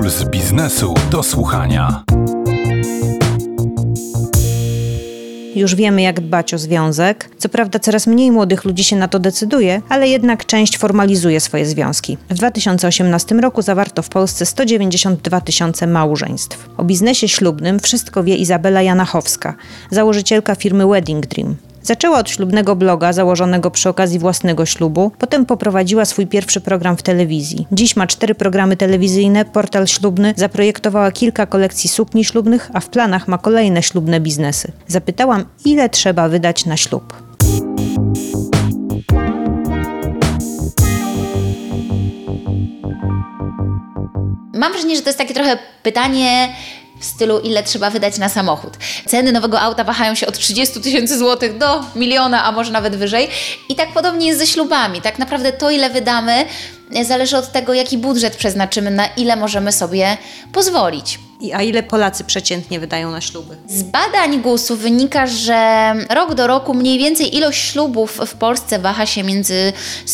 z biznesu do słuchania. Już wiemy, jak dbać o związek. Co prawda coraz mniej młodych ludzi się na to decyduje, ale jednak część formalizuje swoje związki. W 2018 roku zawarto w Polsce 192 000 małżeństw. O biznesie ślubnym wszystko wie Izabela Janachowska, założycielka firmy Wedding Dream. Zaczęła od ślubnego bloga założonego przy okazji własnego ślubu, potem poprowadziła swój pierwszy program w telewizji. Dziś ma 4 programy telewizyjne, portal ślubny, zaprojektowała kilka kolekcji sukni ślubnych, a w planach ma kolejne ślubne biznesy. Zapytałam, ile trzeba wydać na ślub. Mam wrażenie, że to jest takie trochę pytanie w stylu, ile trzeba wydać na samochód. Ceny nowego auta wahają się od 30 000 złotych do 1 000 000, a może nawet wyżej. I tak podobnie jest ze ślubami. Tak naprawdę to, ile wydamy, zależy od tego, jaki budżet przeznaczymy, na ile możemy sobie pozwolić. A ile Polacy przeciętnie wydają na śluby? Z badań GUS-u wynika, że rok do roku mniej więcej ilość ślubów w Polsce waha się między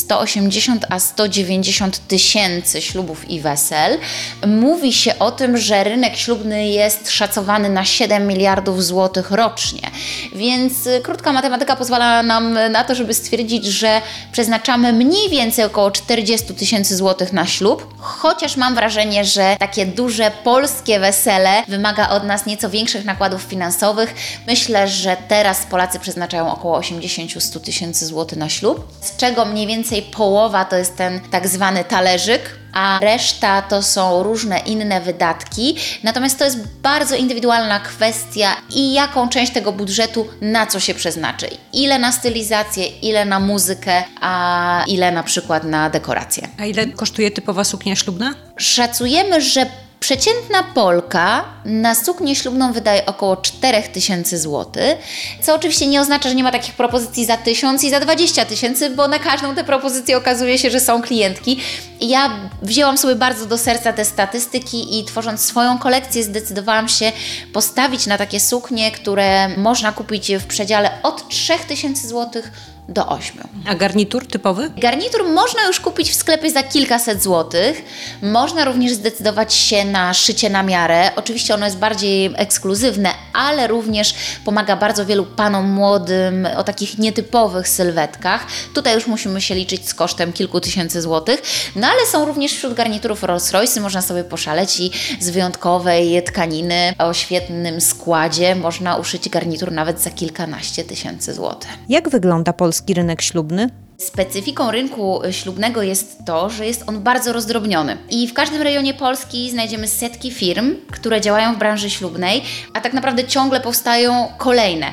180 a 190 tysięcy ślubów i wesel. Mówi się o tym, że rynek ślubny jest szacowany na 7 miliardów złotych rocznie. Więc krótka matematyka pozwala nam na to, żeby stwierdzić, że przeznaczamy mniej więcej około 40 tysięcy złotych na ślub. Chociaż mam wrażenie, że takie duże polskie wesele wymaga od nas nieco większych nakładów finansowych. Myślę, że teraz Polacy przeznaczają około 80-100 tysięcy złotych na ślub, z czego mniej więcej połowa to jest ten tak zwany talerzyk, a reszta to są różne inne wydatki. Natomiast to jest bardzo indywidualna kwestia i jaką część tego budżetu na co się przeznaczy. Ile na stylizację, ile na muzykę, a ile na przykład na dekoracje. A ile kosztuje typowa suknia ślubna? Szacujemy, że przeciętna Polka na suknię ślubną wydaje około 4 tysięcy złotych, co oczywiście nie oznacza, że nie ma takich propozycji za 1000 i za 20 tysięcy, bo na każdą tę propozycję okazuje się, że są klientki. Ja wzięłam sobie bardzo do serca te statystyki i tworząc swoją kolekcję zdecydowałam się postawić na takie suknie, które można kupić w przedziale od 3 tysięcy złotych do 8. A garnitur typowy? Garnitur można już kupić w sklepie za kilkaset złotych. Można również zdecydować się na szycie na miarę. Oczywiście ono jest bardziej ekskluzywne, ale również pomaga bardzo wielu panom młodym o takich nietypowych sylwetkach. Tutaj już musimy się liczyć z kosztem kilku tysięcy złotych. No ale są również wśród garniturów Rolls-Royce. Można sobie poszaleć i z wyjątkowej tkaniny o świetnym składzie można uszyć garnitur nawet za kilkanaście tysięcy złotych. Jak wygląda polski rynek ślubny? Specyfiką rynku ślubnego jest to, że jest on bardzo rozdrobniony i w każdym rejonie Polski znajdziemy setki firm, które działają w branży ślubnej, a tak naprawdę ciągle powstają kolejne.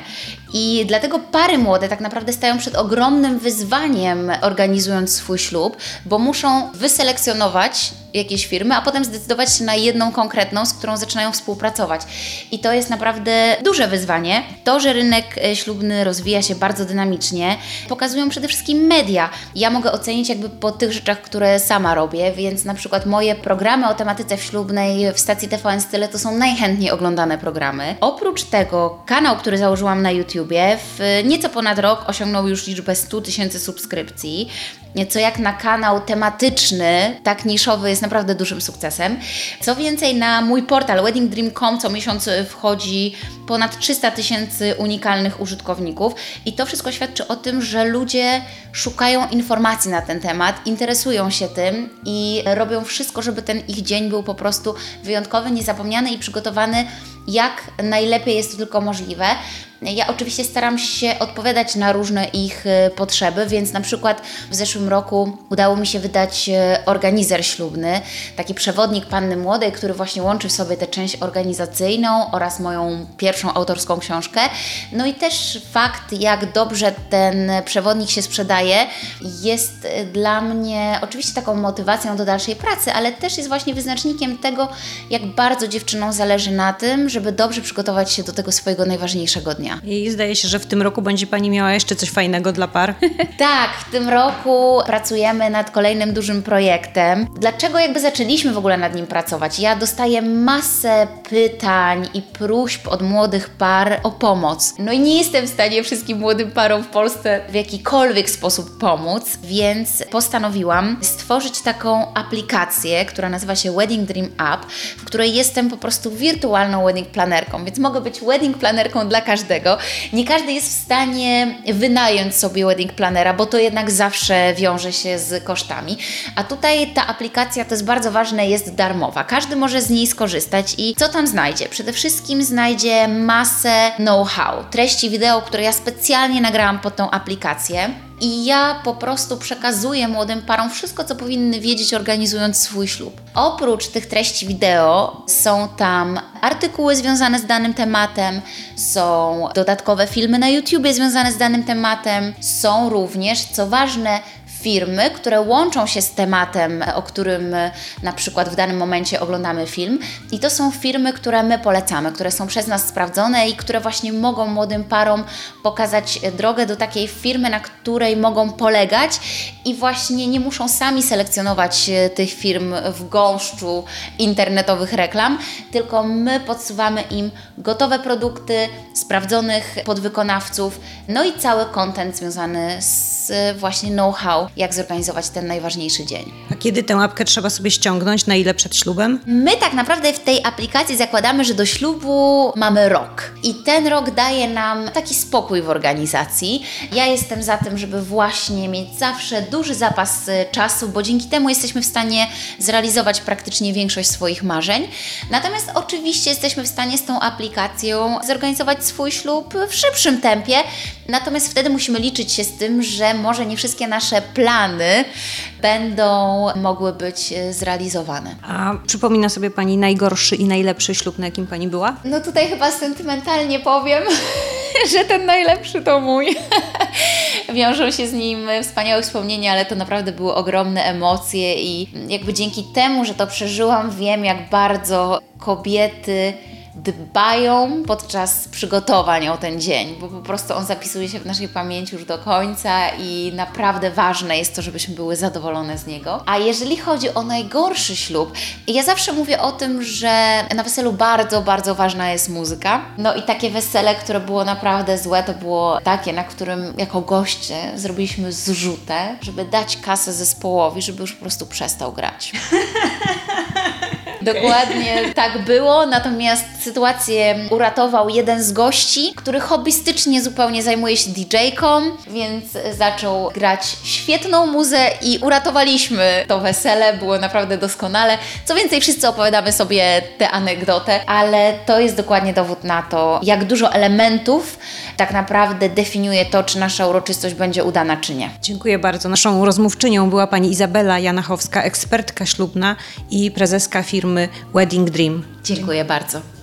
I dlatego pary młode tak naprawdę stają przed ogromnym wyzwaniem, organizując swój ślub, bo muszą wyselekcjonować jakieś firmy, a potem zdecydować się na jedną konkretną, z którą zaczynają współpracować. I to jest naprawdę duże wyzwanie. To, że rynek ślubny rozwija się bardzo dynamicznie, pokazują przede wszystkim media. Ja mogę ocenić jakby po tych rzeczach, które sama robię, więc na przykład moje programy o tematyce ślubnej w stacji TVN Style to są najchętniej oglądane programy. Oprócz tego kanał, który założyłam na YouTubie, w nieco ponad rok osiągnął już liczbę 100 tysięcy subskrypcji, co jak na kanał tematyczny, tak niszowy, jest naprawdę dużym sukcesem. Co więcej, na mój portal weddingdream.com co miesiąc wchodzi ponad 300 tysięcy unikalnych użytkowników i to wszystko świadczy o tym, że ludzie szukają informacji na ten temat, interesują się tym i robią wszystko, żeby ten ich dzień był po prostu wyjątkowy, niezapomniany i przygotowany jak najlepiej jest to tylko możliwe. Ja oczywiście staram się odpowiadać na różne ich potrzeby, więc na przykład w zeszłym roku udało mi się wydać organizer ślubny, taki przewodnik panny młodej, który właśnie łączy w sobie tę część organizacyjną oraz moją pierwszą autorską książkę. No i też fakt, jak dobrze ten przewodnik się sprzedaje, jest dla mnie oczywiście taką motywacją do dalszej pracy, ale też jest właśnie wyznacznikiem tego, jak bardzo dziewczynom zależy na tym, żeby dobrze przygotować się do tego swojego najważniejszego dnia. września. I zdaje się, że w tym roku będzie Pani miała jeszcze coś fajnego dla par. Tak, w tym roku pracujemy nad kolejnym dużym projektem. Dlaczego zaczęliśmy w ogóle nad nim pracować? Ja dostaję masę pytań i próśb od młodych par o pomoc. No i nie jestem w stanie wszystkim młodym parom w Polsce w jakikolwiek sposób pomóc, więc postanowiłam stworzyć taką aplikację, która nazywa się Wedding Dream App, w której jestem po prostu wirtualną wedding planerką, więc mogę być wedding planerką dla każdego. Nie każdy jest w stanie wynająć sobie wedding planera, bo to jednak zawsze wiąże się z kosztami. A tutaj ta aplikacja, to jest bardzo ważne, jest darmowa. Każdy może z niej skorzystać i co tam znajdzie? Przede wszystkim znajdzie masę know-how, treści wideo, które ja specjalnie nagrałam pod tą aplikację. I ja po prostu przekazuję młodym parom wszystko, co powinny wiedzieć, organizując swój ślub. Oprócz tych treści wideo są tam artykuły związane z danym tematem, są dodatkowe filmy na YouTubie związane z danym tematem, są również, co ważne, firmy, które łączą się z tematem, o którym na przykład w danym momencie oglądamy film. I to są firmy, które my polecamy, które są przez nas sprawdzone i które właśnie mogą młodym parom pokazać drogę do takiej firmy, na której mogą polegać i właśnie nie muszą sami selekcjonować tych firm w gąszczu internetowych reklam, tylko my podsuwamy im gotowe produkty, sprawdzonych podwykonawców, no i cały content związany z właśnie know-how, jak zorganizować ten najważniejszy dzień. A kiedy tę apkę trzeba sobie ściągnąć? Na ile przed ślubem? My tak naprawdę w tej aplikacji zakładamy, że do ślubu mamy rok. I ten rok daje nam taki spokój w organizacji. Ja jestem za tym, żeby właśnie mieć zawsze duży zapas czasu, bo dzięki temu jesteśmy w stanie zrealizować praktycznie większość swoich marzeń. Natomiast oczywiście jesteśmy w stanie z tą aplikacją zorganizować swój ślub w szybszym tempie. Natomiast wtedy musimy liczyć się z tym, że może nie wszystkie nasze plany będą mogły być zrealizowane. A przypomina sobie Pani najgorszy i najlepszy ślub, na jakim Pani była? No tutaj chyba sentymentalnie powiem, że ten najlepszy to mój. Wiążą się z nim wspaniałe wspomnienia, ale to naprawdę były ogromne emocje i dzięki temu, że to przeżyłam, wiem, jak bardzo kobiety dbają podczas przygotowań o ten dzień, bo po prostu on zapisuje się w naszej pamięci już do końca i naprawdę ważne jest to, żebyśmy były zadowolone z niego. A jeżeli chodzi o najgorszy ślub, ja zawsze mówię o tym, że na weselu bardzo, bardzo ważna jest muzyka. No i takie wesele, które było naprawdę złe, to było takie, na którym jako goście zrobiliśmy zrzutę, żeby dać kasę zespołowi, żeby już po prostu przestał grać. Dokładnie tak było, natomiast sytuację uratował jeden z gości, który hobbystycznie zupełnie zajmuje się DJ-ką, więc zaczął grać świetną muzę i uratowaliśmy to wesele, było naprawdę doskonale. Co więcej, wszyscy opowiadamy sobie tę anegdotę, ale to jest dokładnie dowód na to, jak dużo elementów tak naprawdę definiuje to, czy nasza uroczystość będzie udana, czy nie. Dziękuję bardzo. Naszą rozmówczynią była Pani Izabela Janachowska, ekspertka ślubna i prezeska firmy Wedding Dream. Dziękuję bardzo.